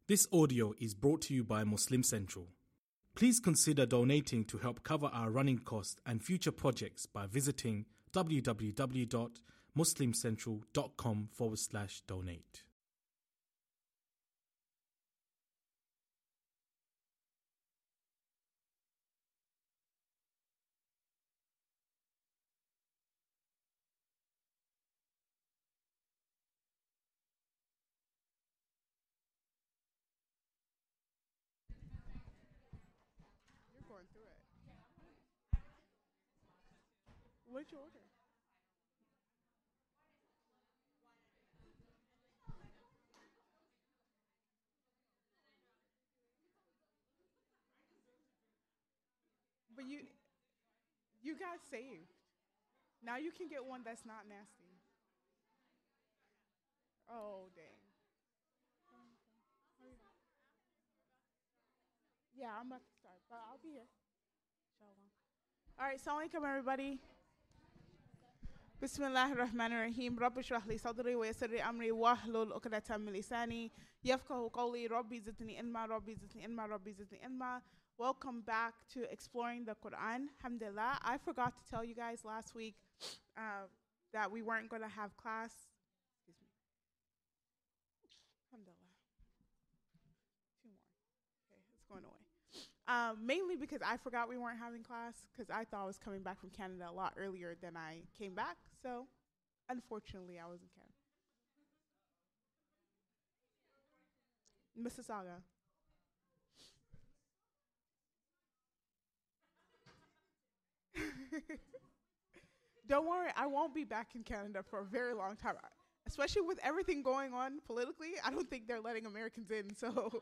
This audio is brought to you by Muslim Central. Please consider donating to help cover our running costs and future projects by visiting www.muslimcentral.com/donate. You're going through it. What'd you order? But you got saved. Now you can get one that's not nasty. Oh dang. Yeah, I'm about to start, but I'll be here. Inshallah. All right, assalamu alaikum everybody. Bismillah ar-Rahman ar-Rahim. Rabbi shrah li sadri wa yassir li amri wahlul 'uqdatam min lisani yafqahu qawli. Rabbi zidni ilma, Rabbi zidni ilma, Rabbi zidni ilma. Welcome back to Exploring the Quran. Alhamdulillah. I forgot to tell you guys last week that we weren't going to have class. Excuse me. Alhamdulillah. Two more. Okay, it's going away. Mainly because I forgot we weren't having class because I thought I was coming back from Canada a lot earlier than I came back. So, unfortunately, I was in Canada. Mississauga. Don't worry, I won't be back in Canada for a very long time. Especially with everything going on politically, I don't think they're letting Americans in. So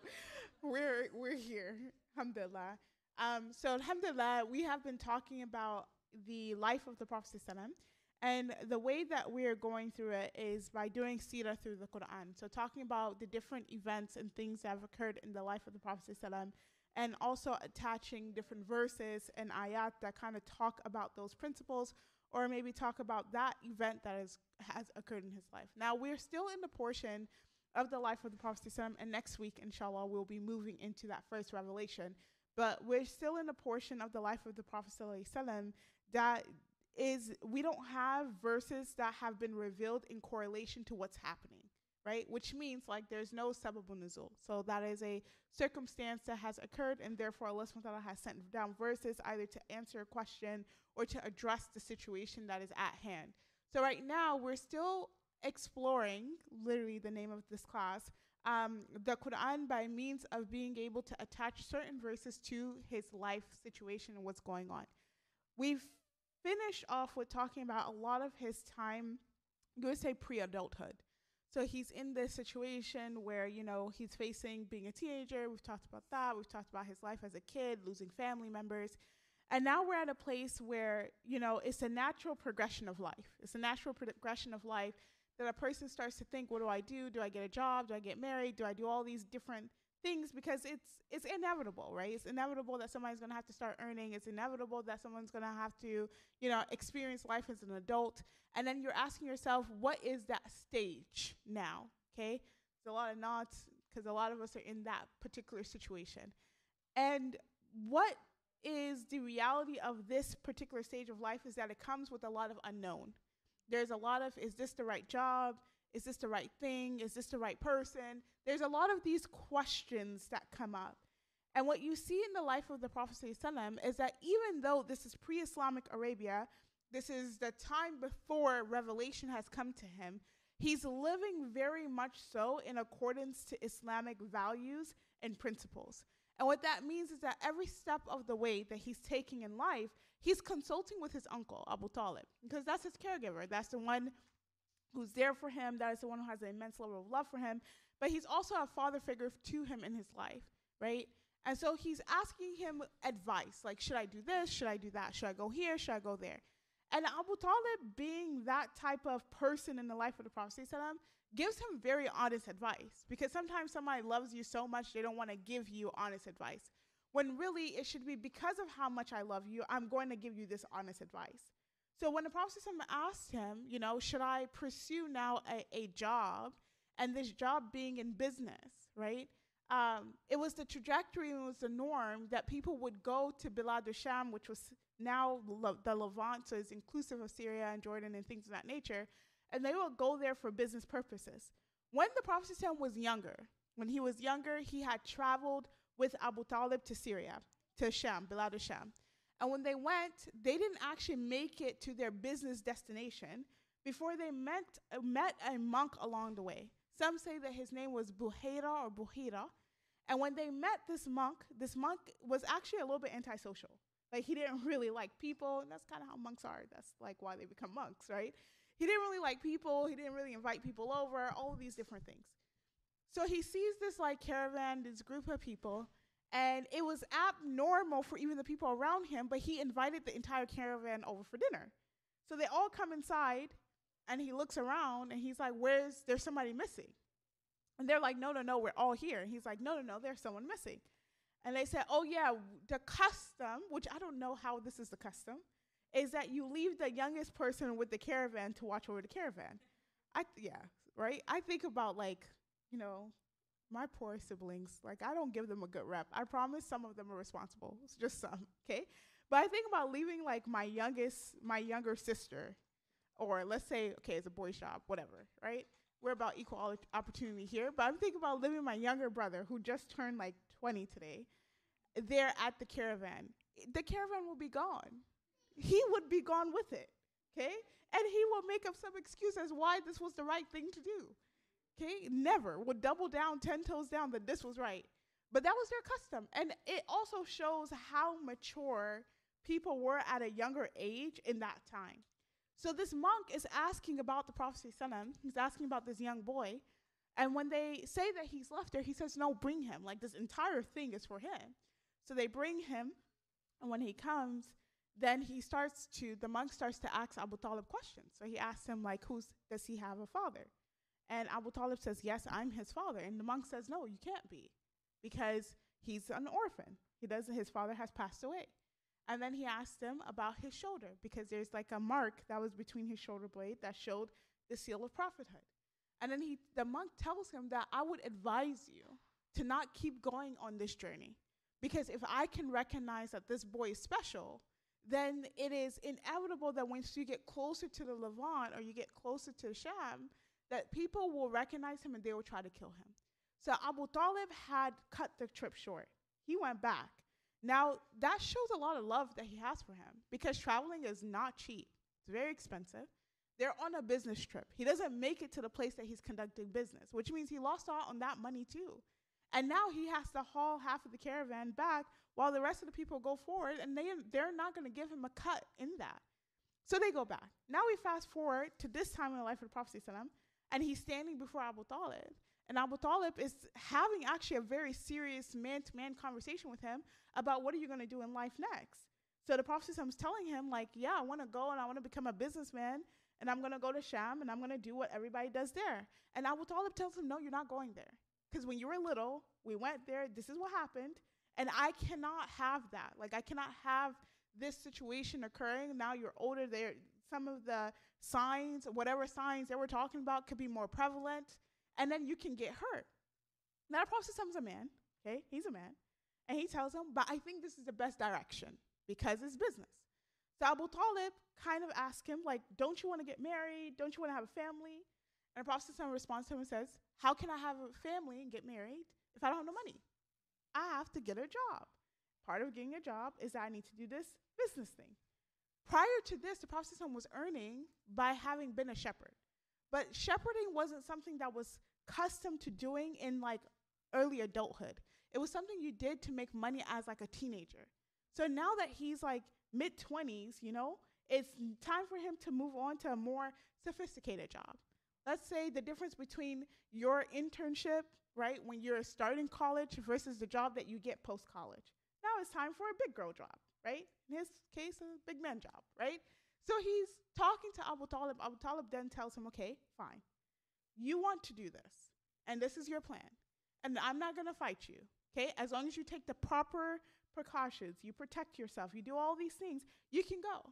we're here. Alhamdulillah. So alhamdulillah, we have been talking about the life of the Prophet ﷺ, and the way that we are going through it is by doing seerah through the Quran. So talking about the different events and things that have occurred in the life of the Prophet ﷺ, and also attaching different verses and ayat that kind of talk about those principles, or maybe talk about that event that has occurred in his life. Now, we're still in the portion of the life of the Prophet ﷺ, and next week, inshallah, we'll be moving into that first revelation. But we're still in a portion of the life of the Prophet ﷺ that is, we don't have verses that have been revealed in correlation to what's happening, right? Which means like there's no sababun nuzul. So that is a circumstance that has occurred, and therefore Allah subhanahu wa ta'ala has sent down verses either to answer a question or to address the situation that is at hand. So right now we're still exploring, literally the name of this class, the Quran by means of being able to attach certain verses to his life situation and what's going on. We've finished off with talking about a lot of his time, you would say pre-adulthood. So he's in this situation where, you know, he's facing being a teenager. We've talked about that. We've talked about his life as a kid, losing family members. And now we're at a place where, you know, it's a natural progression of life. It's a natural progression of life that a person starts to think, what do I do? Do I get a job? Do I get married? Do I do all these different things? Because it's inevitable, right? It's inevitable that somebody's going to have to start earning. It's inevitable that someone's going to have to, you know, experience life as an adult. And then you're asking yourself, what is that stage now? Okay? There's a lot of nods because a lot of us are in that particular situation. And what is the reality of this particular stage of life is that it comes with a lot of unknown. There's a lot of, is this the right job? Is this the right thing? Is this the right person? There's a lot of these questions that come up. And what you see in the life of the Prophet ﷺ is that even though this is pre-Islamic Arabia, this is the time before revelation has come to him, he's living very much so in accordance to Islamic values and principles. And what that means is that every step of the way that he's taking in life, he's consulting with his uncle, Abu Talib, because that's his caregiver. That's the one who's there for him. That is the one who has an immense level of love for him. But he's also a father figure to him in his life, right? And so he's asking him advice, like, should I do this? Should I do that? Should I go here? Should I go there? And Abu Talib, being that type of person in the life of the Prophet ﷺ, gives him very honest advice, because sometimes somebody loves you so much they don't want to give you honest advice, when really it should be because of how much I love you, I'm going to give you this honest advice. So when the Prophet ﷺ asked him, you know, should I pursue now a job, and this job being in business, right? It was the trajectory and it was the norm that people would go to Bilad al-Sham, which was now the Levant, so it's inclusive of Syria and Jordan and things of that nature, and they would go there for business purposes. When the Prophet was younger, he had traveled with Abu Talib to Syria, to Sham, Bilad al-Sham. And when they went, they didn't actually make it to their business destination before they met a monk along the way. Some say that his name was Buhaira or Buhira. And when they met this monk was actually a little bit antisocial. Like, he didn't really like people, and that's kind of how monks are. That's like why they become monks, right? He didn't really like people. He didn't really invite people over, all of these different things. So he sees this like caravan, this group of people, and it was abnormal for even the people around him, but he invited the entire caravan over for dinner. So they all come inside, and he looks around, and he's like, there's somebody missing? And they're like, no, we're all here. And he's like, no, there's someone missing. And they said, oh, yeah, the custom, which I don't know how this is the custom, is that you leave the youngest person with the caravan to watch over the caravan. Right? I think about, like, my poor siblings. Like, I don't give them a good rep. I promise some of them are responsible. It's just some, okay? But I think about leaving, like, my younger sister, or let's say, okay, it's a boy's job, whatever, right? We're about equal opportunity here. But I'm thinking about leaving my younger brother, who just turned, like, 20 today, there at the caravan. The caravan will be gone. He would be gone with it, okay? And he will make up some excuse as why this was the right thing to do, okay? Never would double down, 10 toes down that this was right. But that was their custom. And it also shows how mature people were at a younger age in that time. So this monk is asking about the Prophet ﷺ. He's asking about this young boy. And when they say that he's left there, he says, no, bring him. Like, this entire thing is for him. So they bring him. And when he comes, then the monk starts to ask Abu Talib questions. So he asks him, like, does he have a father? And Abu Talib says, yes, I'm his father. And the monk says, no, you can't be, because he's an orphan. His father has passed away. And then he asked him about his shoulder, because there's like a mark that was between his shoulder blade that showed the seal of prophethood. And then the monk tells him that I would advise you to not keep going on this journey, because if I can recognize that this boy is special, then it is inevitable that once you get closer to the Levant or you get closer to Sham, that people will recognize him and they will try to kill him. So Abu Talib had cut the trip short. He went back. Now, that shows a lot of love that he has for him, because traveling is not cheap. It's very expensive. They're on a business trip. He doesn't make it to the place that he's conducting business, which means he lost out on that money too. And now he has to haul half of the caravan back while the rest of the people go forward, and they're not going to give him a cut in that. So they go back. Now we fast forward to this time in the life of the Prophet ﷺ, and he's standing before Abu Talib. And Abu Talib is having actually a very serious man-to-man conversation with him about what are you going to do in life next. So the Prophet ﷺ is telling him, like, yeah, I want to go and I want to become a businessman, and I'm going to go to Sham, and I'm going to do what everybody does there. And Abu Talib tells him, no, you're not going there. Because when you were little, we went there, this is what happened, and I cannot have that. Like, I cannot have this situation occurring. Now you're older, some of the signs, whatever signs they were talking about, could be more prevalent, and then you can get hurt. Now the Prophet is a man, okay? He's a man. And he tells him, but I think this is the best direction, because it's business. So Abu Talib kind of asks him, like, don't you want to get married? Don't you want to have a family? And the Prophet responds to him and says, how can I have a family and get married if I don't have no money? I have to get a job. Part of getting a job is that I need to do this business thing. Prior to this, the Prophet was earning by having been a shepherd. But shepherding wasn't something that was custom to doing in, like, early adulthood. It was something you did to make money as, like, a teenager. So now that he's, like, mid-20s, it's time for him to move on to a more sophisticated job. Let's say the difference between your internship, right, when you're starting college versus the job that you get post-college. Now it's time for a big girl job, right? In his case, a big man job, right? So he's talking to Abu Talib. Abu Talib then tells him, okay, fine. You want to do this, and this is your plan. And I'm not going to fight you, okay? As long as you take the proper precautions, you protect yourself, you do all these things, you can go.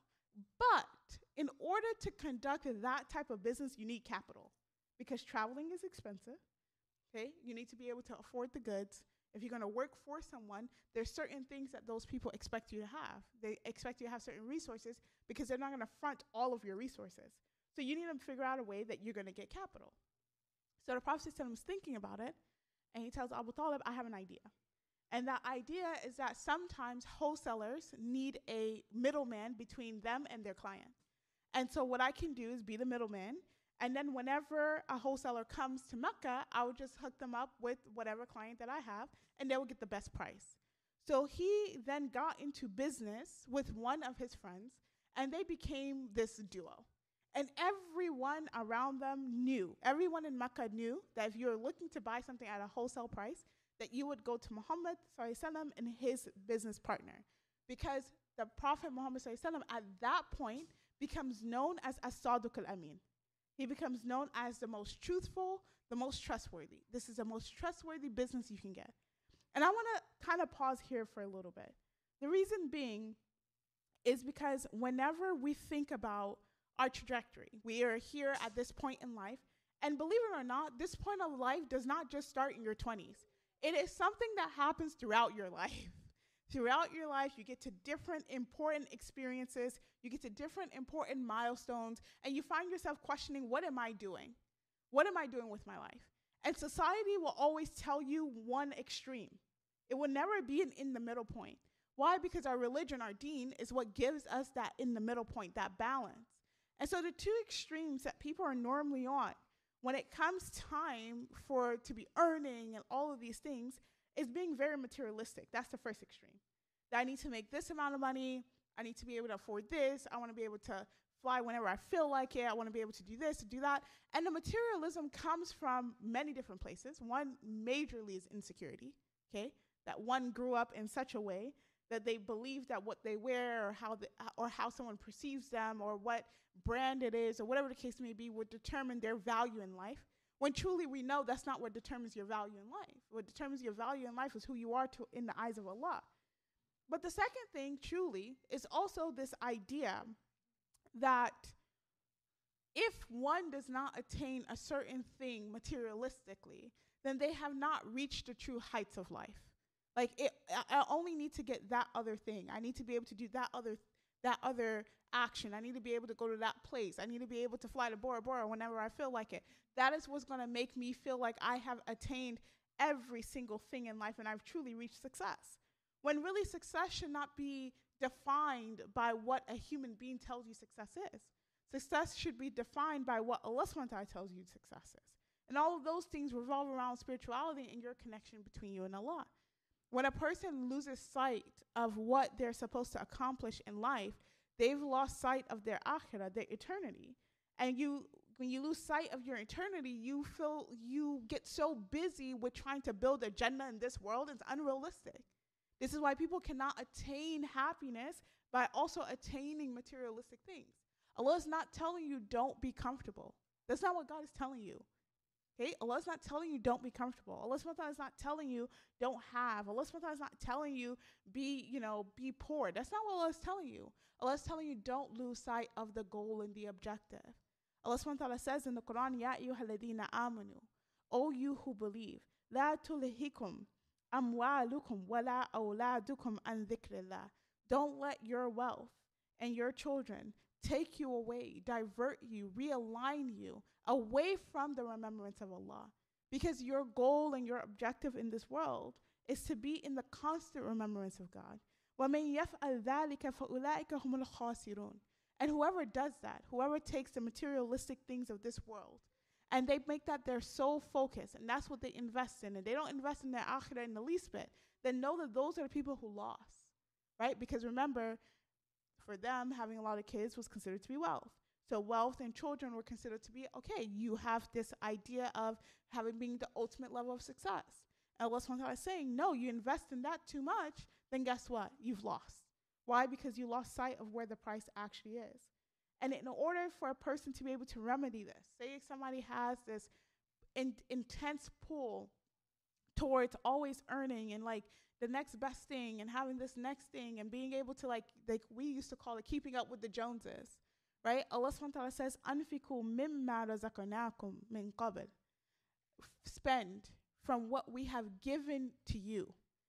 But in order to conduct that type of business, you need capital, because traveling is expensive, Okay, you need to be able to afford the goods. If you're going to work for someone, there's certain things that those people expect you to have. They expect you to have certain resources because they're not going to front all of your resources. So you need to figure out a way that you're going to get capital. So the Prophet was thinking about it, and he tells Abu Talib, I have an idea. And that idea is that sometimes wholesalers need a middleman between them and their client. And so what I can do is be the middleman. And then whenever a wholesaler comes to Mecca, I would just hook them up with whatever client that I have, and they will get the best price. So he then got into business with one of his friends, and they became this duo. And everyone around them knew, everyone in Mecca knew that if you were looking to buy something at a wholesale price, that you would go to Muhammad ﷺ and his business partner. Because the Prophet Muhammad ﷺ at that point becomes known as As-Sadiq al-Amin. He becomes known as the most truthful, the most trustworthy. This is the most trustworthy business you can get. And I want to kind of pause here for a little bit. The reason being is because whenever we think about our trajectory, we are here at this point in life, and believe it or not, this point of life does not just start in your 20s. It is something that happens throughout your life. Throughout your life, you get to different important experiences, you get to different important milestones, and you find yourself questioning, what am I doing? What am I doing with my life? And society will always tell you one extreme. It will never be an in the middle point. Why? Because our religion, our deen, is what gives us that in the middle point, that balance. And so the two extremes that people are normally on, when it comes time to be earning and all of these things, is being very materialistic. That's the first extreme. That I need to make this amount of money. I need to be able to afford this. I want to be able to fly whenever I feel like it. I want to be able to do this, to do that. And the materialism comes from many different places. One majorly is insecurity, okay? That one grew up in such a way that they believe that what they wear or how someone perceives them or what brand it is or whatever the case may be would determine their value in life. When truly we know that's not what determines your value in life. What determines your value in life is who you are in the eyes of Allah. But the second thing, truly, is also this idea that if one does not attain a certain thing materialistically, then they have not reached the true heights of life. Like, I only need to get that other thing. I need to be able to do that other action. I need to be able to go to that place. I need to be able to fly to Bora Bora whenever I feel like it. That is what's going to make me feel like I have attained every single thing in life and I've truly reached success. When really success should not be defined by what a human being tells you success is. Success should be defined by what Allah subhanahu wa ta'ala tells you success is. And all of those things revolve around spirituality and your connection between you and Allah. When a person loses sight of what they're supposed to accomplish in life, they've lost sight of their akhirah, their eternity. And when you lose sight of your eternity, you get so busy with trying to build a Jannah in this world, it's unrealistic. This is why people cannot attain happiness by also attaining materialistic things. Allah is not telling you don't be comfortable. That's not what God is telling you. Okay, Allah is not telling you don't be comfortable. Allah is not telling you don't have. Allah is not telling you be poor. That's not what Allah is telling you. Allah is telling you don't lose sight of the goal and the objective. Allah says in the Quran, Ya ayyuhalladhina amanu, O you who believe, La tulhikum amwalukum wala awladukum an dhikrillah. Don't let your wealth and your children take you away, divert you, realign you away from the remembrance of Allah. Because your goal and your objective in this world is to be in the constant remembrance of God. وَمَن يَفْعَلْ ذَلِكَ فَأُولَٰئِكَ هُمُ الْخَاسِرُونَ. And whoever does that, whoever takes the materialistic things of this world, and they make that their sole focus, and that's what they invest in, and they don't invest in their akhirah in the least bit, then know that those are the people who lost, right? Because remember, for them, having a lot of kids was considered to be wealth. So wealth and children were considered to be, okay, you have this idea of having being the ultimate level of success. And Allah subhanahu wa ta'ala is saying, no, you invest in that too much, then guess what? You've lost. Why? Because you lost sight of where the price actually is. And in order for a person to be able to remedy this, say somebody has this intense pull towards always earning and like the next best thing and having this next thing and being able to like we used to call it keeping up with the Joneses, right? Allah subhanahu wa ta'ala says, Anfiku mimma razaqnakum min qabl. Spend from what we have given to you,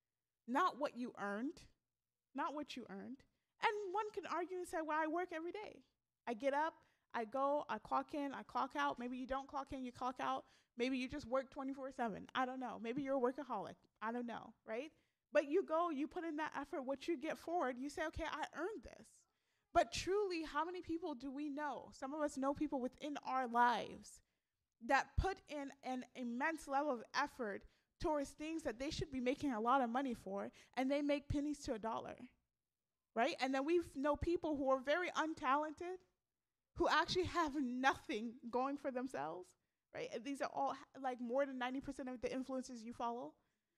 not what you earned, not what you earned. And one can argue and say, well, I work every day. I get up, I go, I clock in, I clock out. Maybe you don't clock in, you clock out. Maybe you just work 24/7. I don't know. Maybe you're a workaholic. I don't know, right? But you go, you put in that effort, what you get forward, you say, okay, I earned this. But truly, how many people do we know? Some of us know people within our lives that put in an immense level of effort towards things that they should be making a lot of money for, and they make pennies to a dollar, right? And then we know people who are very untalented, who actually have nothing going for themselves, right? And these are all like more than 90% of the influencers you follow.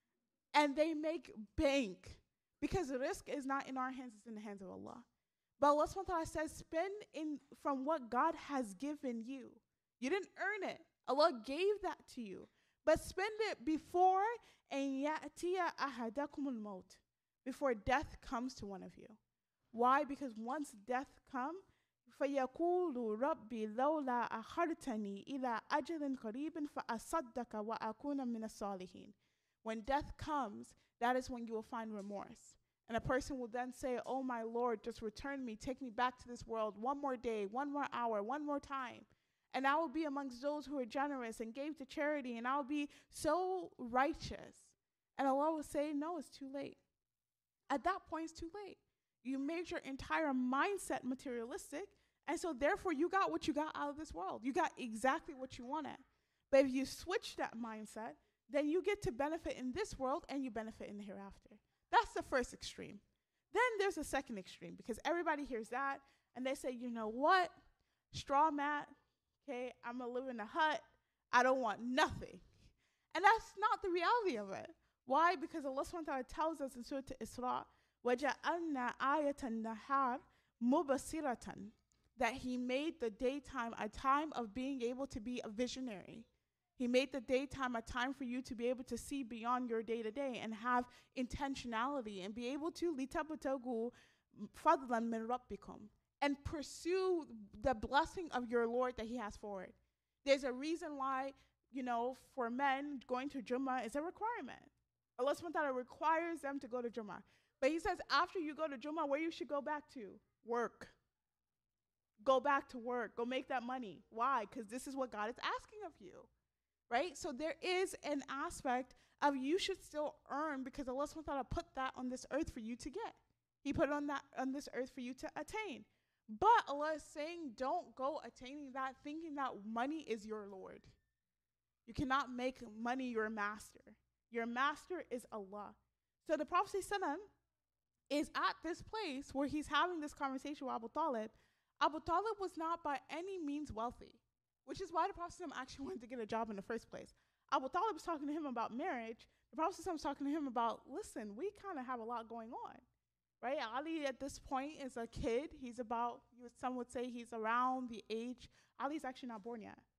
And they make bank because the risk is not in our hands, it's in the hands of Allah. But Allah subhanahu wa ta'ala says, spend in from what God has given you. You didn't earn it. Allah gave that to you. But spend it before and ya'tiya ahadakumul maut, before death comes to one of you. Why? Because once death comes, فَيَقُولُ رَبِّ لَوْلَا أَخَرْتَنِي إِلَىٰ أَجَلٍ قَرِيبٍ فَأَصَدَّقَ وَأَكُونَ مِنَ الصَّالِحِينَ. When death comes, that is when you will find remorse. And a person will then say, oh my Lord, just return me, take me back to this world one more day, one more hour, one more time. And I will be amongst those who are generous and gave to charity, and I will be so righteous. And Allah will say, no, it's too late. At that point, it's too late. You made your entire mindset materialistic, and so therefore you got what you got out of this world. You got exactly what you wanted. But if you switch that mindset, then you get to benefit in this world and you benefit in the hereafter. That's the first extreme. Then there's a second extreme, because everybody hears that and they say, you know what? Straw mat, okay, I'm going to live in a hut. I don't want nothing. And that's not the reality of it. Why? Because Allah subhanahu wa ta'ala tells us in Surah Isra, وَجَعَلْنَا آيَةَ النَّهَارِ مُبَصِرَةً, that He made the daytime a time of being able to be a visionary. He made the daytime a time for you to be able to see beyond your day-to-day and have intentionality and be able to لِتَبْتَغُوا فَضْلًا مِنْ رَبِّكُمْ, and pursue the blessing of your Lord that He has forward. There's a reason why, for men, going to Jummah is a requirement. Allah subhanahu wa ta'ala requires them to go to Jummah. But He says after you go to Jummah, where you should go back to? Work. Go back to work. Go make that money. Why? Because this is what God is asking of you. Right? So there is an aspect of you should still earn, because Allah subhanahu wa ta'ala put that on this earth for you to get. He put it on this earth for you to attain. But Allah is saying, don't go attaining that thinking that money is your Lord. You cannot make money your master. Your master is Allah. So the Prophet ﷺ is at this place where he's having this conversation with Abu Talib. Abu Talib was not by any means wealthy, which is why the Prophet ﷺ actually wanted to get a job in the first place. Abu Talib was talking to him about marriage. The Prophet ﷺ was talking to him about, listen, we kind of have a lot going on, right? Ali at this point is a kid. He's about, some would say he's around the age. Ali's actually not born yet.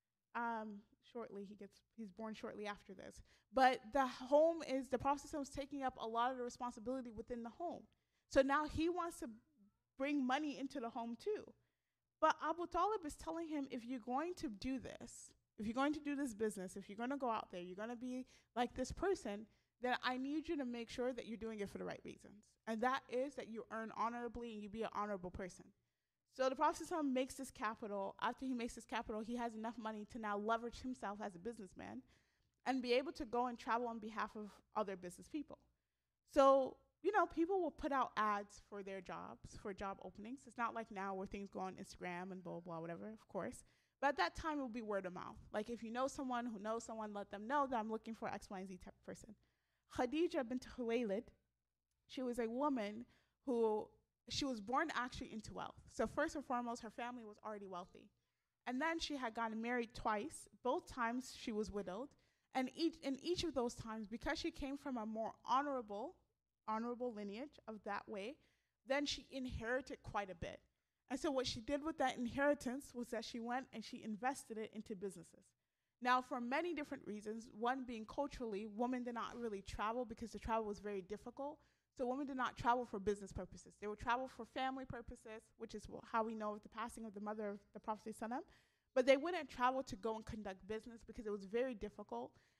He's born shortly after this. But the home is, the Prophet ﷺ was taking up a lot of the responsibility within the home. So now he wants to bring money into the home too. But Abu Talib is telling him, if you're going to do this, if you're going to do this business, if you're going to go out there, you're going to be like this person, then I need you to make sure that you're doing it for the right reasons. And that is that you earn honorably and you be an honorable person. So the Prophet ﷺ makes this capital. After he makes this capital, he has enough money to now leverage himself as a businessman and be able to go and travel on behalf of other business people. So, people will put out ads for their jobs, for job openings. It's not like now where things go on Instagram and blah, blah, whatever, of course. But at that time, it will be word of mouth. Like if you know someone who knows someone, let them know that I'm looking for X, Y, and Z type of person. Khadija bint Khuwaylid, she was a woman who, she was born actually into wealth. So first and foremost, her family was already wealthy. And then she had gotten married twice. Both times she was widowed. And in each of those times, because she came from a more honorable lineage of that way, then she inherited quite a bit. And so what she did with that inheritance was that she went and she invested it into businesses. Now, for many different reasons, one being culturally, women did not really travel because the travel was very difficult. So women did not travel for business purposes. They would travel for family purposes, which is how we know of the passing of the mother of the Prophet ﷺ. But they wouldn't travel to go and conduct business because it was very difficult.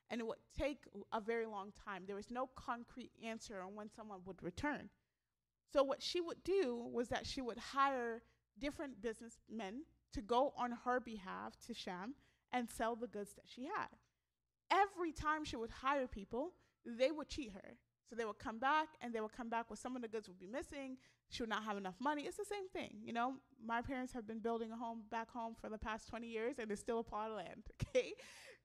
and it would take a very long time. There was no concrete answer on when someone would return. So what she would do was that she would hire different businessmen to go on her behalf to Sham and sell the goods that she had. Every time she would hire people, they would cheat her. So they would come back, and they would come back with some of the goods would be missing. She would not have enough money. It's the same thing. You know, my parents have been building a home back home for the past 20 years, and it's still a plot of land, okay?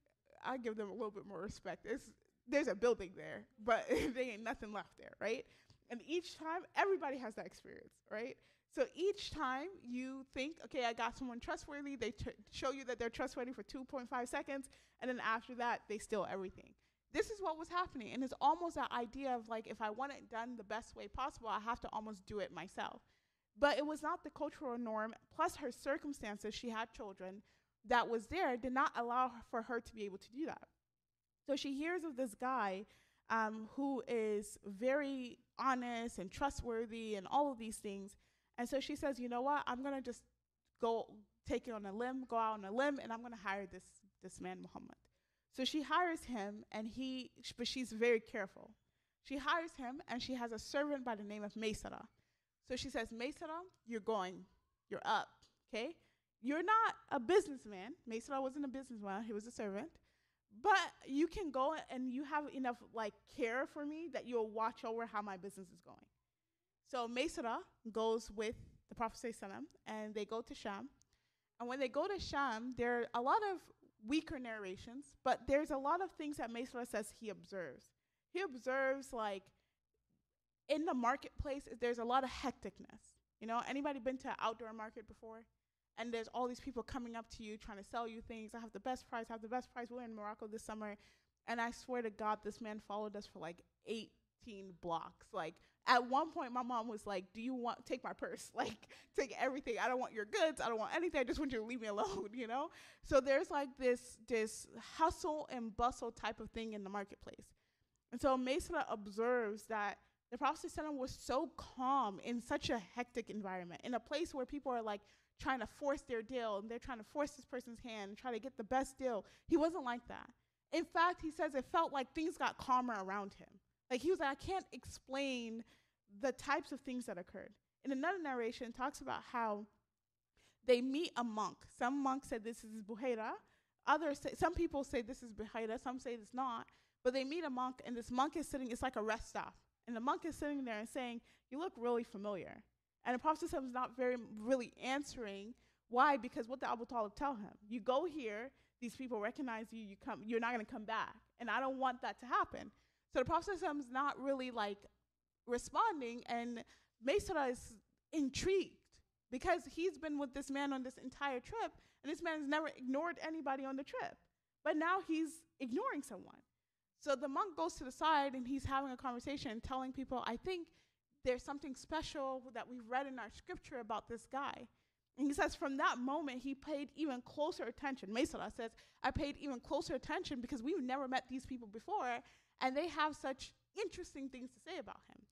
I give them a little bit more respect. There's a building there, but there ain't nothing left there, right? And each time, everybody has that experience, right? So each time you think, okay, I got someone trustworthy, they show you that they're trustworthy for 2.5 seconds, and then after that, they steal everything. This is what was happening, and it's almost that idea of like, if I want it done the best way possible, I have to almost do it myself. But it was not the cultural norm, plus her circumstances, she had children, that was there, did not allow for her to be able to do that. So she hears of this guy who is very honest and trustworthy and all of these things. And so she says, you know what, I'm going to just go out on a limb, and I'm going to hire this man, Muhammad. So she hires him, but she's very careful. She hires him, and she has a servant by the name of Maysara. So she says, Maysara, you're up, okay? You're not a businessman. Maysara wasn't a businessman, he was a servant. But you can go, and you have enough like care for me that you'll watch over how my business is going. So Maysara goes with the Prophet ﷺ, and they go to Sham. And when they go to Sham, there are a lot of weaker narrations, but there's a lot of things that Maysara says he observes. He observes, like, in the marketplace, there's a lot of hecticness. You know, anybody been to an outdoor market before? And there's all these people coming up to you, trying to sell you things. I have the best price, We're in Morocco this summer, and I swear to God, this man followed us for like 18 blocks. Like, at one point, my mom was like, do you want, take my purse? Like, take everything. I don't want your goods. I don't want anything. I just want you to leave me alone, you know? So there's like this hustle and bustle type of thing in the marketplace. And so Maysara observes that the Prophet ﷺ was so calm in such a hectic environment, in a place where people are like trying to force their deal, and they're trying to force this person's hand and try to get the best deal. He wasn't like that. In fact, he says it felt like things got calmer around him. Like, he was like, I can't explain the types of things that occurred. In another narration, it talks about how they meet a monk. Some monks said this is Buhaira. Some people say this is Buhaira. Some say it's not. But they meet a monk, and this monk is sitting, it's like a rest stop. And the monk is sitting there and saying, you look really familiar. And the Prophet is not really answering. Why? Because what did Abu Talib tell him? You go here, these people recognize you, you're not going to come back. And I don't want that to happen. So the Prophet is not really like responding, and Maysara is intrigued because he's been with this man on this entire trip, and this man has never ignored anybody on the trip. But now he's ignoring someone. So the monk goes to the side, and he's having a conversation, telling people, I think there's something special that we've read in our scripture about this guy. And he says from that moment, he paid even closer attention. Maysara says, I paid even closer attention because we've never met these people before, and they have such interesting things to say about him.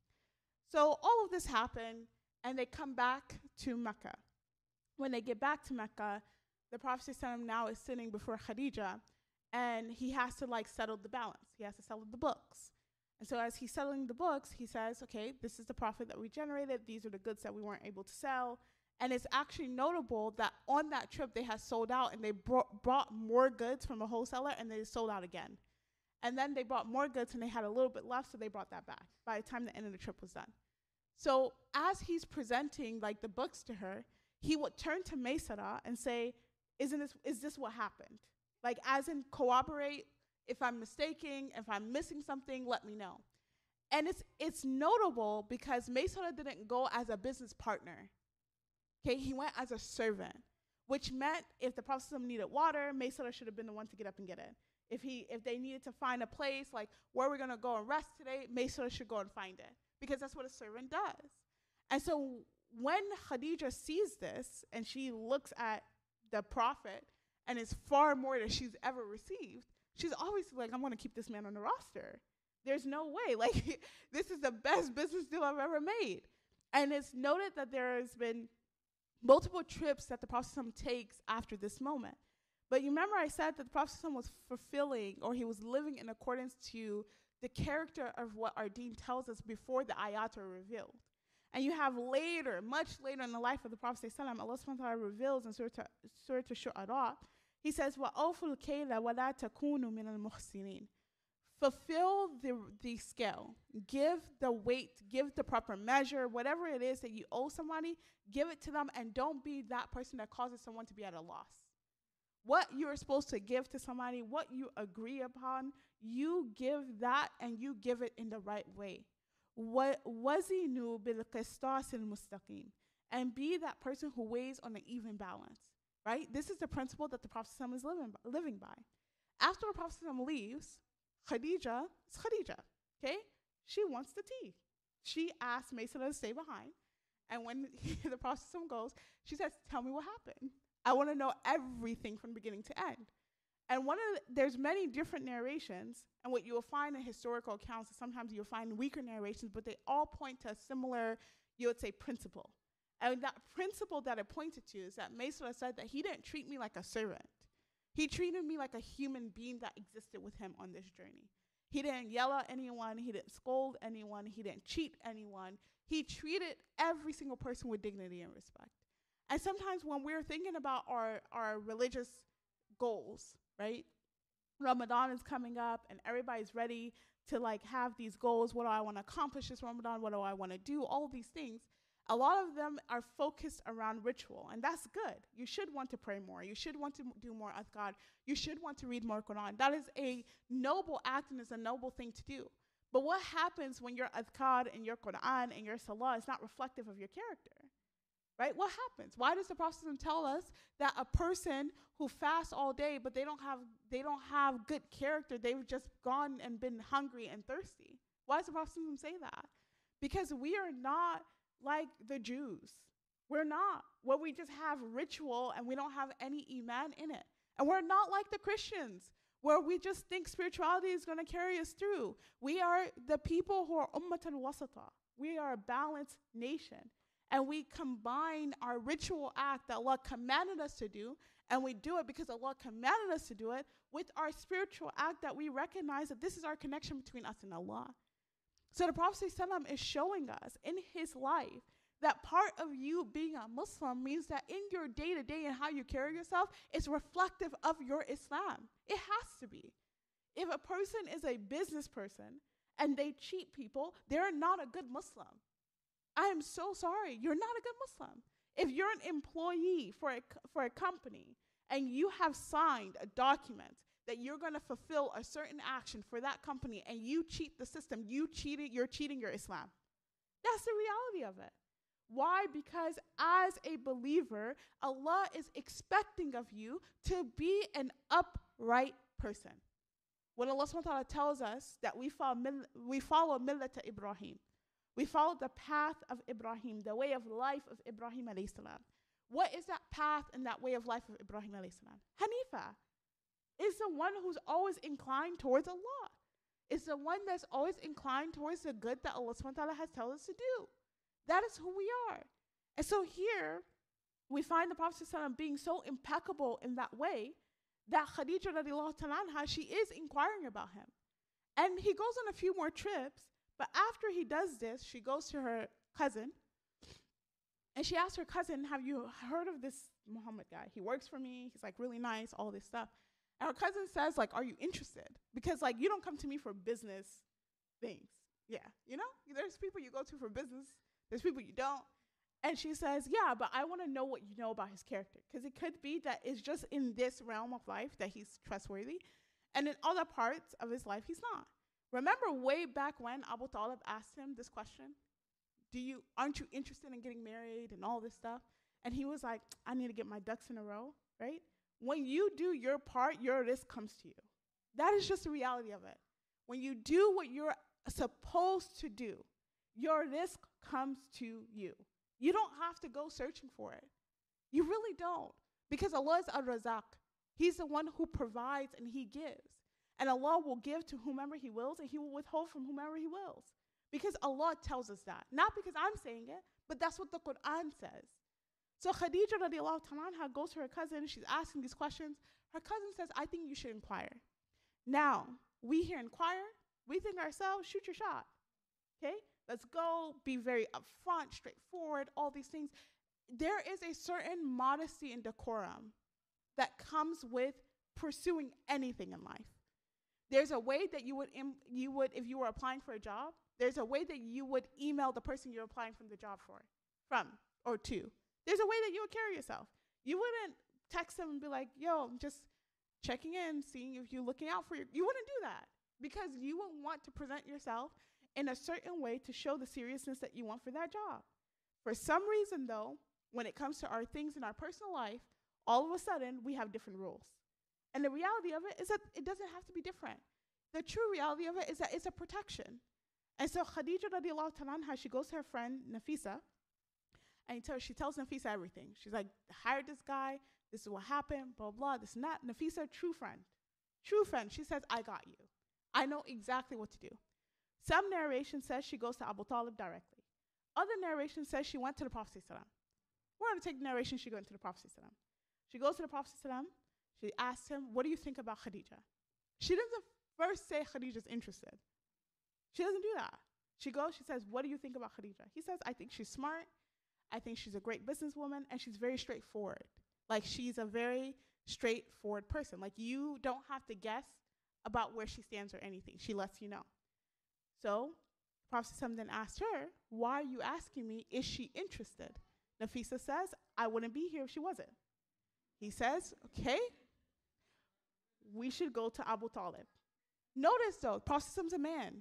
So all of this happened, and they come back to Mecca. When they get back to Mecca, the Prophet now is sitting before Khadija, and he has to like settle the balance. He has to settle the books. And so as he's settling the books, he says, okay, this is the profit that we generated. These are the goods that we weren't able to sell. And it's actually notable that on that trip, they had sold out, and they brought more goods from a wholesaler, and they sold out again. And then they bought more goods, and they had a little bit left, so they brought that back by the time the end of the trip was done. So as he's presenting like the books to her, he would turn to Maysara and say, is this what happened? Like, as in, corroborate. If I'm mistaken, if I'm missing something, let me know. And it's notable because Maysara didn't go as a business partner. Okay, he went as a servant, which meant if the Prophet needed water, Maysara should have been the one to get up and get it. If they needed to find a place, like where we're gonna go and rest today, Maysara should go and find it, because that's what a servant does. And so when Khadija sees this and she looks at the Prophet, and it's far more than she's ever received, she's obviously like, I'm gonna keep this man on the roster. There's no way, like, this is the best business deal I've ever made. And it's noted that there has been multiple trips that the Prophet takes after this moment. But you remember I said that the Prophet was fulfilling, or he was living in accordance to the character of what our deen tells us before the ayat are revealed. And you have later, much later in the life of the Prophet ﷺ, Allah subhanahu wa ta'ala reveals in Surah Al-Shu'ara, he says, وَأَوْفُوا الْكَيْلَ وَلَا تَكُونُوا مِنَ الْمُحْسِنِينَ. Fulfill the scale. Give the weight, give the proper measure, whatever it is that you owe somebody, give it to them, and don't be that person that causes someone to be at a loss. What you're supposed to give to somebody, what you agree upon, you give that and you give it in the right way. وَزِنُوا بِالْقِسْطَاسِ الْمُسْتَقِيمِ. And be that person who weighs on an even balance. Right? This is the principle that the Prophet is living by. After the Prophet leaves, Khadija is Khadija. Okay? She wants the tea. She asks Maysara to stay behind. And when the Prophet goes, she says, tell me what happened. I want to know everything from beginning to end. And there's many different narrations, and what you will find in historical accounts is sometimes you'll find weaker narrations, but they all point to a similar, you would say, principle. And that principle that it pointed to is that Maysara said that he didn't treat me like a servant. He treated me like a human being that existed with him on this journey. He didn't yell at anyone. He didn't scold anyone. He didn't cheat anyone. He treated every single person with dignity and respect. And sometimes when we're thinking about our religious goals, right? Ramadan is coming up and everybody's ready to have these goals. What do I want to accomplish this Ramadan? What do I want to do? All these things. A lot of them are focused around ritual, and that's good. You should want to pray more. You should want to do more adhkar. You should want to read more Quran. That is a noble act and is a noble thing to do. But what happens when your adhkar and your Quran and your salah is not reflective of your character? Right? What happens? Why does the Prophet tell us that a person who fasts all day but they don't have good character, they've just gone and been hungry and thirsty? Why does the Prophet say that? Because we are not like the Jews. We're not. Where we just have ritual and we don't have any iman in it. And we're not like the Christians, where we just think spirituality is going to carry us through. We are the people who are ummatan wasata. We are a balanced nation. And we combine our ritual act that Allah commanded us to do, and we do it because Allah commanded us to do it, with our spiritual act that we recognize that this is our connection between us and Allah. So the Prophet ﷺ is showing us in his life that part of you being a Muslim means that in your day-to-day and how you carry yourself is reflective of your Islam. It has to be. If a person is a business person and they cheat people, they're not a good Muslim. I am so sorry. You're not a good Muslim. If you're an employee for a company and you have signed a document that you're going to fulfill a certain action for that company and you cheat the system, you're cheating your Islam. That's the reality of it. Why? Because as a believer, Allah is expecting of you to be an upright person. When Allah subhanahu wa ta'ala tells us that we follow Millata Ibrahim, we follow the path of Ibrahim, the way of life of Ibrahim alayhi salam. What is that path and that way of life of Ibrahim alayhi salam? Hanifa is the one who's always inclined towards Allah. It's the one that's always inclined towards the good that Allah subhanahu wa ta'ala has told us to do. That is who we are. And so here, we find the Prophet ﷺ being so impeccable in that way that Khadija radiallahu ta'ala anha, she is inquiring about him. And he goes on a few more trips, but after he does this, she goes to her cousin, and she asks her cousin, have you heard of this Muhammad guy? He works for me. He's really nice, all this stuff. And her cousin says, are you interested? Because you don't come to me for business things. Yeah, there's people you go to for business. There's people you don't. And she says, yeah, but I want to know what you know about his character. Because it could be that it's just in this realm of life that he's trustworthy. And in other parts of his life, he's not. Remember way back when Abu Talib asked him this question? Aren't you interested in getting married and all this stuff? And he was like, I need to get my ducks in a row, right? When you do your part, your risk comes to you. That is just the reality of it. When you do what you're supposed to do, your risk comes to you. You don't have to go searching for it. You really don't. Because Allah is Ar-Razaq. He's the one who provides and He gives. And Allah will give to whomever He wills, and He will withhold from whomever He wills. Because Allah tells us that. Not because I'm saying it, but that's what the Quran says. So Khadija radiallahu ta'ala anha goes to her cousin, and she's asking these questions. Her cousin says, I think you should inquire. Now, we here inquire, we think ourselves, shoot your shot. Okay? Let's go, be very upfront, straightforward, all these things. There is a certain modesty and decorum that comes with pursuing anything in life. There's a way that you would, if you were applying for a job, there's a way that you would email the person you're applying from the job from or to. There's a way that you would carry yourself. You wouldn't text them and be like, yo, I'm just checking in, seeing if you're looking out for you. You wouldn't do that because you would want to present yourself in a certain way to show the seriousness that you want for that job. For some reason, though, when it comes to our things in our personal life, all of a sudden, we have different rules. And the reality of it is that it doesn't have to be different. The true reality of it is that it's a protection. And so Khadija radiallahu ta'ala anha, she goes to her friend Nafisa, and she tells Nafisa everything. She's like, hired this guy, this is what happened, blah, blah, this and that. Nafisa, true friend. She says, I got you. I know exactly what to do. Some narration says she goes to Abu Talib directly. Other narration says she went to the Prophet ﷺ. We're going to take the narration she went to the Prophet ﷺ. She goes to the Prophet ﷺ. She asks him, what do you think about Khadija? She doesn't first say Khadija's interested. She doesn't do that. She goes, she says, what do you think about Khadija? He says, I think she's smart. I think she's a great businesswoman, and she's very straightforward. Like, she's a very straightforward person. Like, you don't have to guess about where she stands or anything. She lets you know. So Prophet then asked her, why are you asking me? Is she interested? Nafisa says, I wouldn't be here if she wasn't. He says, okay, we should go to Abu Talib. Notice, though, Prophet's a man.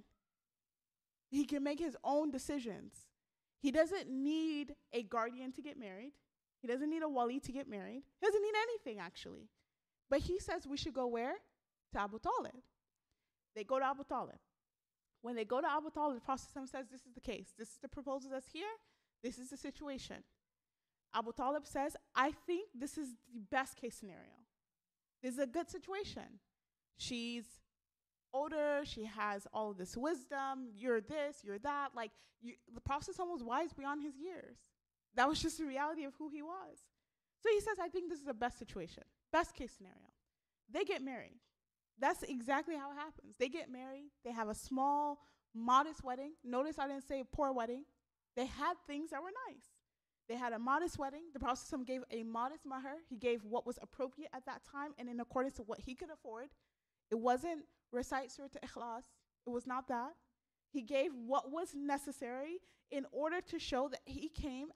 He can make his own decisions. He doesn't need a guardian to get married. He doesn't need a wali to get married. He doesn't need anything, actually. But he says we should go where? To Abu Talib. They go to Abu Talib. When they go to Abu Talib, the Prophet says, this is the case. This is the proposal that's here. This is the situation. Abu Talib says, I think this is the best case scenario. This is a good situation. She's older. She has all of this wisdom. You're this, you're that. Like, the Prophet was wise beyond his years. That was just the reality of who he was. So he says, I think this is the best situation, best case scenario. They get married. That's exactly how it happens. They get married. They have a small, modest wedding. Notice I didn't say poor wedding. They had things that were nice. They had a modest wedding. The Prophet gave a modest mahar. He gave what was appropriate at that time and in accordance to what he could afford. It wasn't recite Surah Ikhlas. It was not that. He gave what was necessary in order to show that he came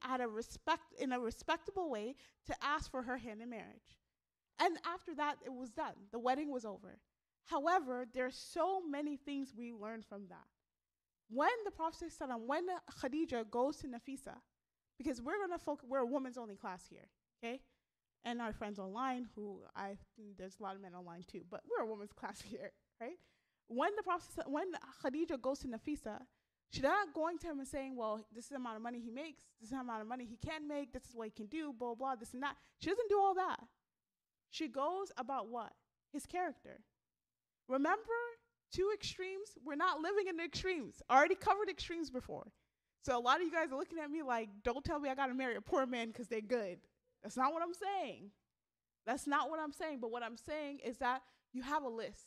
in a respectable way to ask for her hand in marriage. And after that, it was done. The wedding was over. However, there are so many things we learn from that. When the Prophet, when Khadija goes to Nafisa, because we're a women's only class here, okay? And our friends online, there's a lot of men online too, but we're a women's class here, right? When Khadija goes to Nafisa, she's not going to him and saying, well, this is the amount of money he makes, this is the amount of money he can make, this is what he can do, blah, blah, this and that. She doesn't do all that. She goes about what? His character. Remember, two extremes? We're not living in the extremes. I already covered extremes before. So a lot of you guys are looking at me like, don't tell me I got to marry a poor man because they're good. That's not what I'm saying. That's not what I'm saying. But what I'm saying is that you have a list.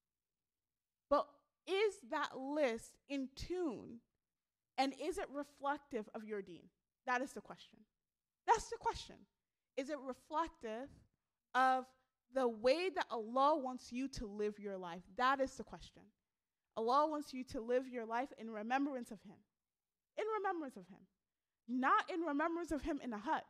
But is that list in tune? And is it reflective of your deen? That is the question. That's the question. Is it reflective of the way that Allah wants you to live your life? That is the question. Allah wants you to live your life in remembrance of Him. In remembrance of Him. Not in remembrance of Him in a hut.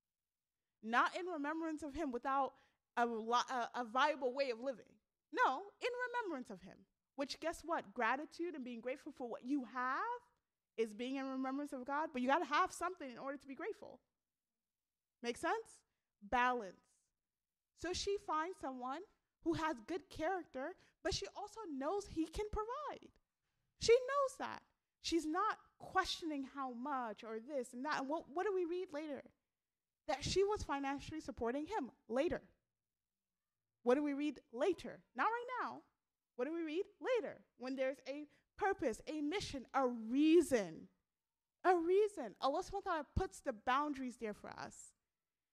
Not in remembrance of Him without a viable way of living. No, in remembrance of Him. Which, guess what? Gratitude and being grateful for what you have is being in remembrance of God. But you got to have something in order to be grateful. Make sense? Balance. So she finds someone who has good character, but she also knows he can provide. She knows that. She's not questioning how much or this and that. And what do we read later? That she was financially supporting him later. What do we read later? Not right now. What do we read later? When there's a purpose, a mission, a reason. A reason. Allah subhanahu wa ta'ala puts the boundaries there for us.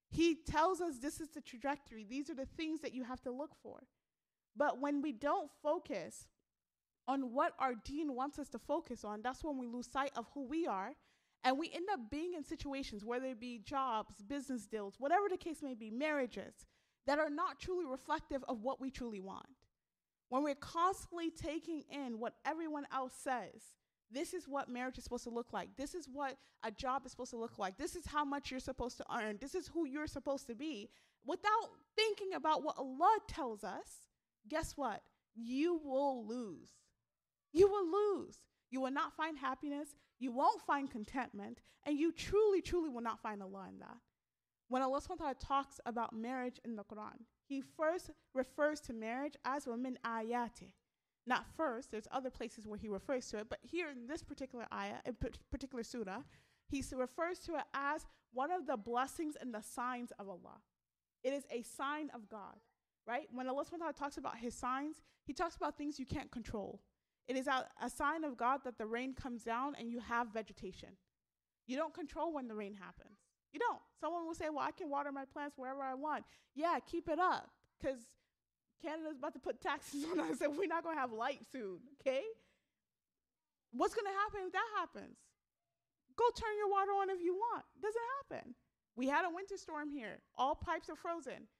He tells us this is the trajectory. These are the things that you have to look for. But when we don't focus on what our deen wants us to focus on, that's when we lose sight of who we are. And we end up being in situations, whether it be jobs, business deals, whatever the case may be, marriages, that are not truly reflective of what we truly want. When we're constantly taking in what everyone else says, this is what marriage is supposed to look like. This is what a job is supposed to look like. This is how much you're supposed to earn. This is who you're supposed to be. Without thinking about what Allah tells us, guess what? You will lose. You will lose. You will not find happiness. You won't find contentment. And you truly, truly will not find Allah in that. When Allah subhanahu wa ta'ala talks about marriage in the Quran, He first refers to marriage as وَمِنْ آيَاتِهِ. Not first, there's other places where He refers to it, but here in this particular ayah, in particular surah, He refers to it as one of the blessings and the signs of Allah. It is a sign of God, right? When Allah subhanahu wa ta'ala talks about His signs, He talks about things you can't control. It is a sign of God that the rain comes down and you have vegetation. You don't control when the rain happens. You don't. Someone will say, well, I can water my plants wherever I want. Yeah, keep it up, because Canada's about to put taxes on us and we're not going to have light soon, okay? What's going to happen if that happens? Go turn your water on if you want. Doesn't happen. We had a winter storm here. All pipes are frozen.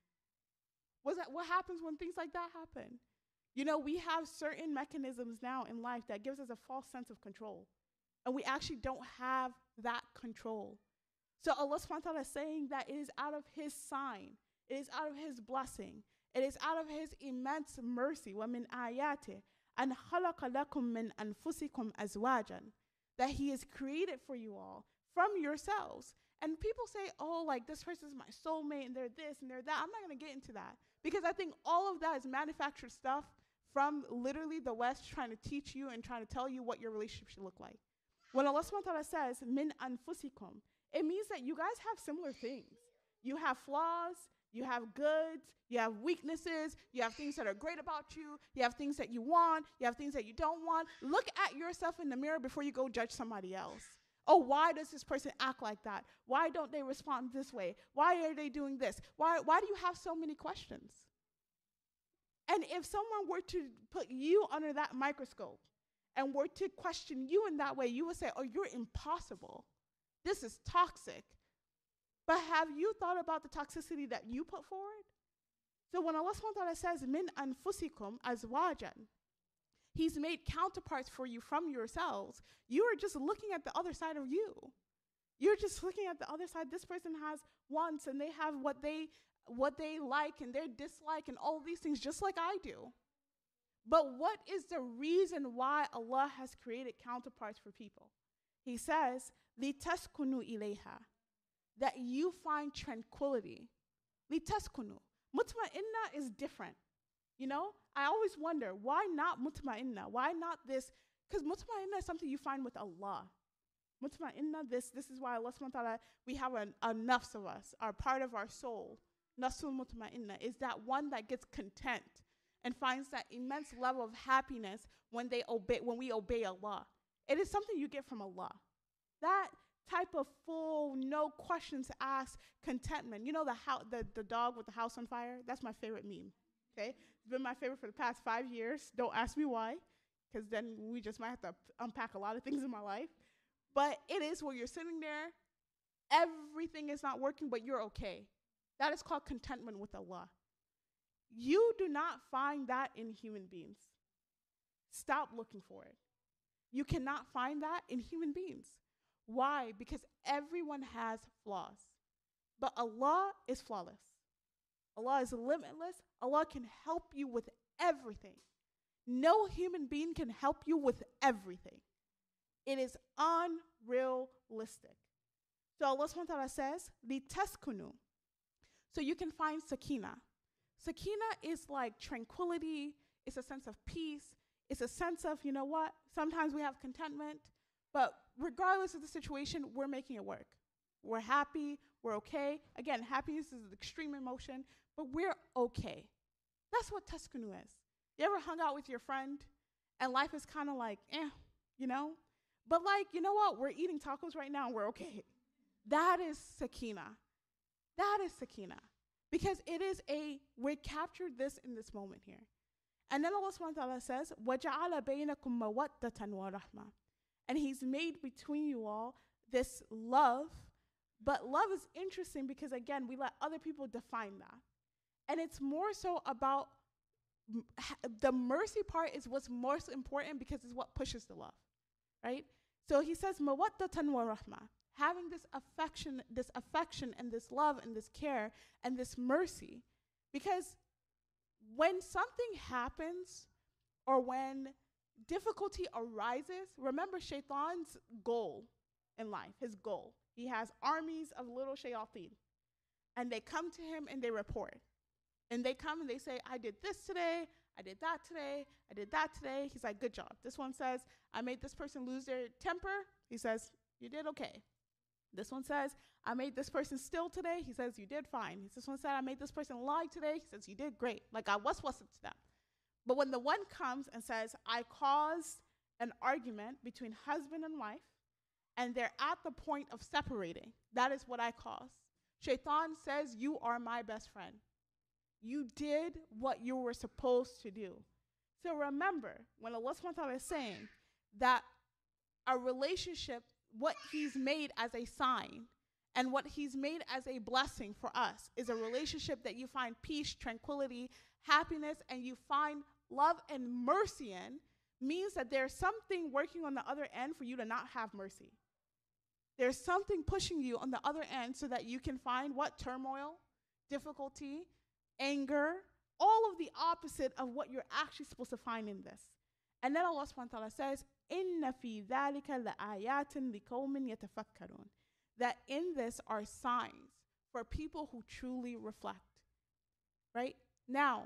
What happens when things like that happen? You know, we have certain mechanisms now in life that gives us a false sense of control. And we actually don't have that control. So Allah subhanahu wa ta'ala is saying that it is out of His sign. It is out of His blessing. It is out of His immense mercy. وَمِنْ آيَاتِهِ أَنْ خَلَقَ لَكُم مِّنْ أَنفُسِكُمْ أَزْوَاجًا. That He has created for you all from yourselves. And people say, oh, like this person is my soulmate and they're this and they're that. I'm not going to get into that, because I think all of that is manufactured stuff from literally the West trying to teach you and trying to tell you what your relationship should look like. When Allah subhanahu wa ta'ala says, min anfusikum, it means that you guys have similar things. You have flaws, you have goods, you have weaknesses, you have things that are great about you, you have things that you want, you have things that you don't want. Look at yourself in the mirror before you go judge somebody else. Oh, why does this person act like that? Why don't they respond this way? Why are they doing this? Why do you have so many questions? And if someone were to put you under that microscope and were to question you in that way, you would say, oh, you're impossible. This is toxic. But have you thought about the toxicity that you put forward? So when Allah subhanahu wa ta'ala says, min anfusikum azwajan, He's made counterparts for you from yourselves. You are just looking at the other side of you. You're just looking at the other side. This person has wants and they have what they like and their dislike and all these things just like I do. But what is the reason why Allah has created counterparts for people? He says, لِتَسْكُنُوا إِلَيْهَا, that you find tranquility. لِتَسْكُنُوا. Mutma'inna is different. You know, I always wonder, why not mutma'inna? Why not this? Because mutma'inna is something you find with Allah. Mutma'inna, this is why Allah subhanahu wa ta'ala, we have a nafs of us, our part of our soul. Nafsul mutma'inna is that one that gets content and finds that immense level of happiness when we obey Allah. It is something you get from Allah. That type of full, no questions asked contentment. You know the dog with the house on fire? That's my favorite meme. Okay? It's been my favorite for the past 5 years. Don't ask me why, because then we just might have to unpack a lot of things in my life. But it is where you're sitting there, everything is not working, but you're okay. That is called contentment with Allah. You do not find that in human beings. Stop looking for it. You cannot find that in human beings. Why? Because everyone has flaws. But Allah is flawless. Allah is limitless. Allah can help you with everything. No human being can help you with everything. It is unrealistic. So Allah subhanahu wa ta'ala says, لِتَسْكُنُوا. So you can find sakina. Sakina is like tranquility. It's a sense of peace. It's a sense of, you know what? Sometimes we have contentment. But regardless of the situation, we're making it work. We're happy. We're okay. Again, happiness is an extreme emotion, but we're okay. That's what taskunu is. You ever hung out with your friend and life is kind of like, you know? But like, you know what? We're eating tacos right now and we're okay. That is sakina. That is sakina. Because we captured this in this moment here. And then Allah subhanahu wa ta'ala says, وَجَعَلَ بَيْنَكُمْ مَوَدَّةً وَرَحْمَةً. And He's made between you all this love. But love is interesting because, again, we let other people define that. And it's more so about the mercy part is what's most important because it's what pushes the love, right? So He says, مَوَدَّةً وَرَحْمَةً. Having this affection and this love and this care and this mercy. Because when something happens or when difficulty arises, remember Shaitan's goal in life, his goal. He has armies of little shayateen. And they come to him and they report. And they come and they say, I did this today, I did that today, I did that today. He's like, good job. This one says, I made this person lose their temper. He says, you did okay. This one says, I made this person still today. He says, you did fine. This one said, I made this person lie today. He says, you did great. Like I was to them. But when the one comes and says, I caused an argument between husband and wife, and they're at the point of separating, that is what I caused. Shaitan says, you are my best friend. You did what you were supposed to do. So remember, when Allah subhanahu wa ta'ala is saying that a relationship, what He's made as a sign and what He's made as a blessing for us is a relationship that you find peace, tranquility, happiness, and you find love and mercy in, means that there's something working on the other end for you to not have mercy. There's something pushing you on the other end so that you can find what? Turmoil, difficulty, anger, all of the opposite of what you're actually supposed to find in this. And then Allah subhanahu wa ta'ala says, إِنَّ فِي ذَلِكَ لَآيَاتٍ لِقَوْمٍ يَتَفَكَّرُونَ. That in this are signs for people who truly reflect. Right? Now,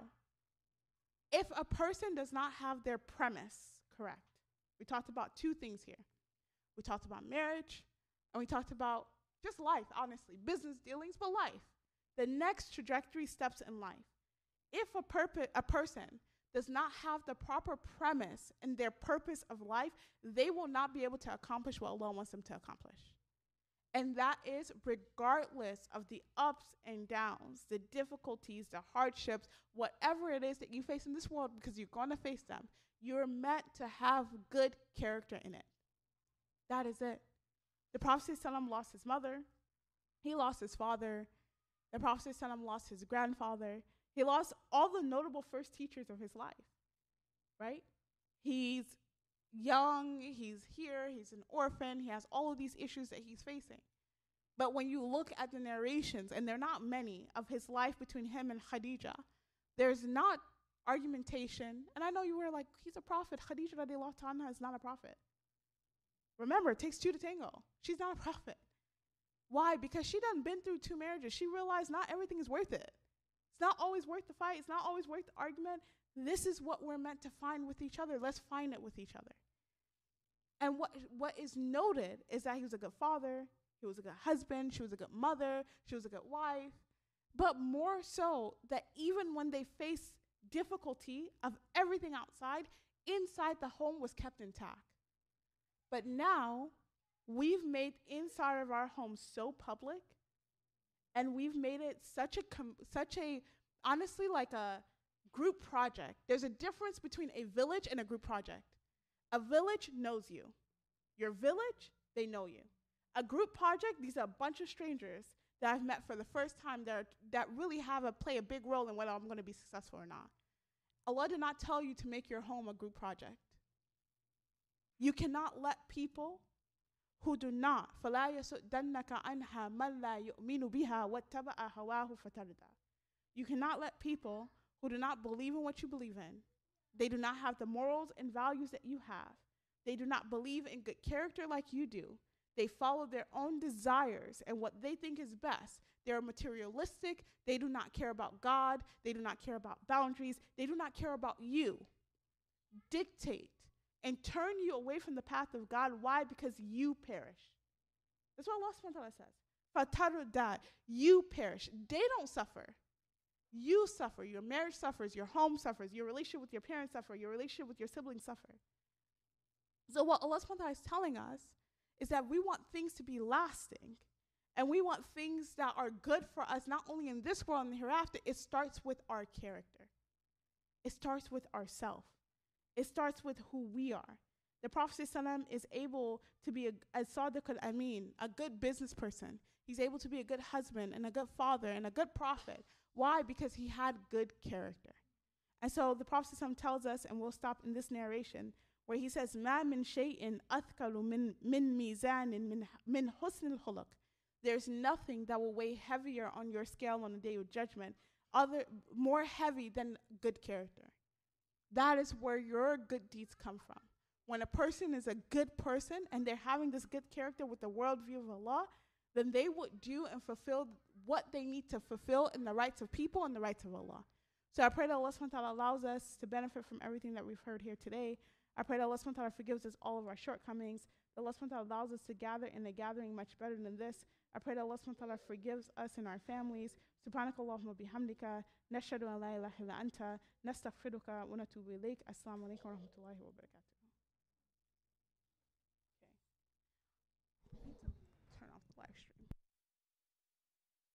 if a person does not have their premise correct, we talked about two things here. We talked about marriage, and we talked about just life, honestly, business dealings, but life. The next trajectory steps in life. If a person does not have the proper premise in their purpose of life, they will not be able to accomplish what Allah wants them to accomplish. And that is regardless of the ups and downs, the difficulties, the hardships, whatever it is that you face in this world, because you're going to face them, you're meant to have good character in it. That is it. The Prophet ﷺ lost his mother. He lost his father. The Prophet ﷺ lost his grandfather. He lost all the notable first teachers of his life, right? He's young, he's here, he's an orphan, he has all of these issues that he's facing. But when you look at the narrations, and they're not many, of his life between him and Khadija, there's not argumentation. And I know you were like, he's a prophet. Khadija radiallahu anha is not a prophet. Remember, it takes two to tango. She's not a prophet. Why? Because she done been through 2 marriages. She realized not everything is worth it. It's not always worth the fight. It's not always worth the argument. This is what we're meant to find with each other. Let's find it with each other. And what is noted is that he was a good father. He was a good husband. She was a good mother. She was a good wife. But more so that even when they faced difficulty of everything outside, inside the home was kept intact. But now we've made inside of our home so public, and we've made it such a honestly like a group project. There's a difference between a village and a group project. A village knows you. Your village, they know you. A group project, these are a bunch of strangers that I've met for the first time that really play a big role in whether I'm going to be successful or not. Allah did not tell you to make your home a group project. You cannot let people who do not, فَلَا يَسُدَّنَّكَ عَنْهَا مَنْ لَا يُؤْمِنُ بِهَا وَاتَّبَعَ هَوَاهُ فَتَرْدَى. You cannot let people who do not believe in what you believe in, they do not have the morals and values that you have, they do not believe in good character like you do, they follow their own desires and what they think is best. They're materialistic, they do not care about God, they do not care about boundaries, they do not care about you. Dictate and turn you away from the path of God. Why? Because you perish. That's what Allah subhanahu wa ta'ala says. Fatarudda, you perish. They don't suffer. You suffer. Your marriage suffers. Your home suffers. Your relationship with your parents suffer. Your relationship with your siblings suffer. So what Allah subhanahu wa ta'ala is telling us is that we want things to be lasting. And we want things that are good for us, not only in this world and the hereafter. It starts with our character. It starts with ourself. It starts with who we are. The Prophet ﷺ is able to be a Sadiq al-Amin, a good business person. He's able to be a good husband and a good father and a good prophet. Why? Because he had good character. And so the Prophet ﷺ tells us, and we'll stop in this narration, where he says, مَا مِن شَيْءٍ أَثْقَلُ مِن مِيزَانٍ مِن حُسْنِ الْخُلُقِ. There's nothing that will weigh heavier on your scale on the day of judgment, more heavy than good character. That is where your good deeds come from. When a person is a good person and they're having this good character with the worldview of Allah, then they would do and fulfill what they need to fulfill in the rights of people and the rights of Allah. So I pray that Allah subhanahu wa ta'ala allows us to benefit from everything that we've heard here today. I pray that Allah subhanahu wa ta'ala forgives us all of our shortcomings. That Allah subhanahu wa ta'ala allows us to gather in a gathering much better than this. I pray that Allah subhanahu wa ta'ala forgives us and our families. Subhanakallahumma bihamdika, nashhadu an la ilaha illa anta, nastaghfiruka wa natubu ilayk. Assalamu alaikum wa rahmatullahi wa barakatuh.